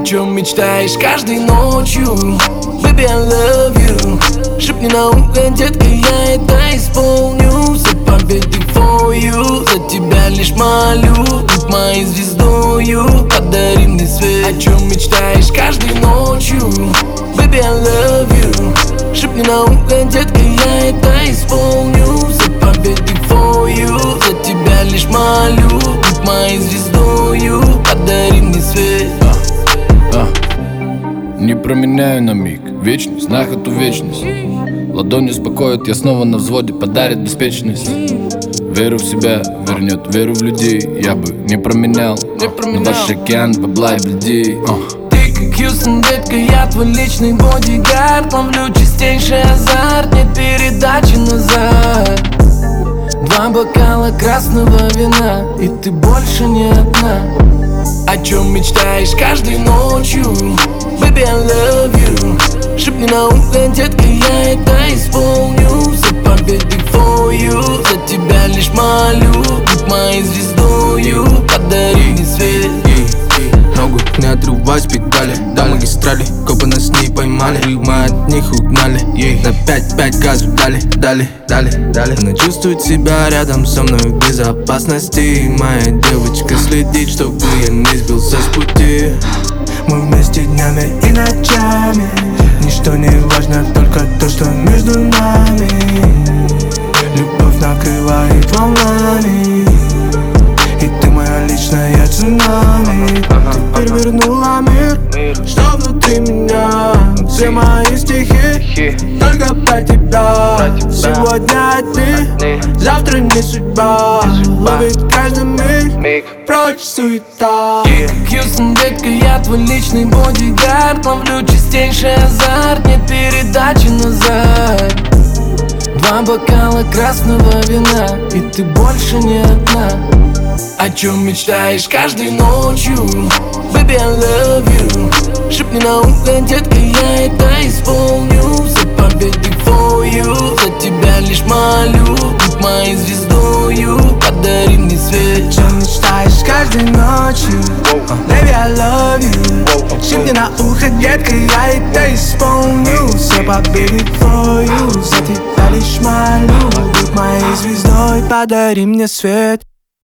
чем мечтаешь каждой ночью? Baby, I love you. Шепни на ухо, детка, я это исполню. За победы for you, за тебя лишь молю. Будь моей звездою, подари мне свет. О чем мечтаешь каждой ночью? Baby, I love you. Шепни на ухо, детка, я это исполню. За победы for you, за тебя лишь молю. Будь моей звездою, подари мне свет. Не променяю на миг вечность на эту вечность. Ладонь успокоит, я снова на взводе, подарит беспечность. Веру в себя вернет, веру в людей. Я бы не променял на ваш океан бабла и людей. Ты как Хьюстон, детка, я твой личный бодигард. Ловлю чистейший азарт, нет передачи назад. 2 бокала красного вина, и ты больше не одна. О чем мечтаешь каждой ночью? Baby, I love you. Шепни на ухо, детка, я это исполню. За победы for you, за тебя лишь молю. Будь моей звездою, подари мне свет. Ногу не отрывать с педали, до магистрали, копы нас не поймали. Мы от них угнали, на 5-5 газу дали. Она чувствует себя рядом со мной в безопасности. Моя девочка следит, чтобы я не сбился с пути. Мы вместе днями и ночами. Ничто не важно, только то, что между нами. Любовь накрывает волнами, и ты моя личная цунами. Ты перевернула мир, что внутри меня. Все мои стихи только про тебя. Сегодня ты, завтра не судьба. Ловит каждый миг, прочь суета. Хьюстон, детка, я твой личный бодигард. Ловлю чистейший азарт, нет передачи назад. 2 бокала красного вина, и ты больше не одна. О чем мечтаешь каждой ночью? Baby, I love you. Шепни на ухо, детка, я это исполню. За победы for you, за тебя лишь молю. Будь моей звездою, подари мне свет. О чем мечтаешь каждой ночью? Baby, I love you. Шепни на ухо, детка, я это исполню. За победы for you, за тебя лишь молю. Будь моей звездой, подари мне свет.